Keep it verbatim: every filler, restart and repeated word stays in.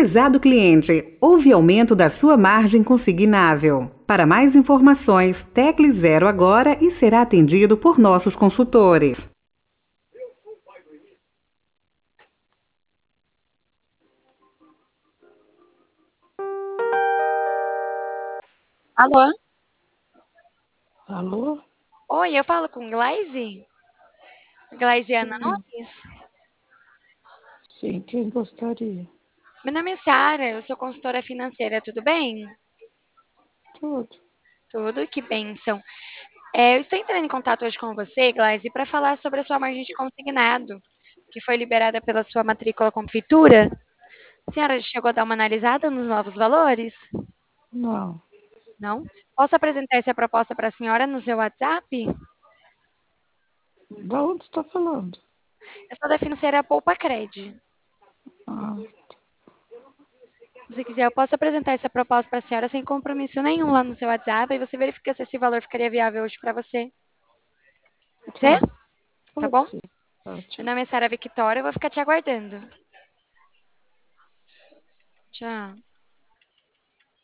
Prezado cliente, houve aumento da sua margem consignável. Para mais informações, tecle zero agora e será atendido por nossos consultores. Alô? Alô? Oi, eu falo com Glaise? Glaisiana Sim, Nunes? sim, quem gostaria? Meu nome é Sara, eu sou consultora financeira, tudo bem? Tudo. Tudo, que bênção. É, eu estou entrando em contato hoje com você, Glaise, para falar sobre a sua margem de consignado, que foi liberada pela sua matrícula com Fitura. A senhora chegou a dar uma analisada nos novos valores? Não. Não? Posso apresentar essa proposta para a senhora no seu WhatsApp? Da onde está falando? Eu sou da financeira Poupa Cred. Ah, Se você quiser, eu posso apresentar essa proposta para a senhora sem compromisso nenhum lá no seu WhatsApp e você verifica se esse valor ficaria viável hoje para você. Pode ser? tá. Tá Pode bom? ser. Meu Ótimo. nome é Sara Victoria, eu vou ficar te aguardando. Tchau.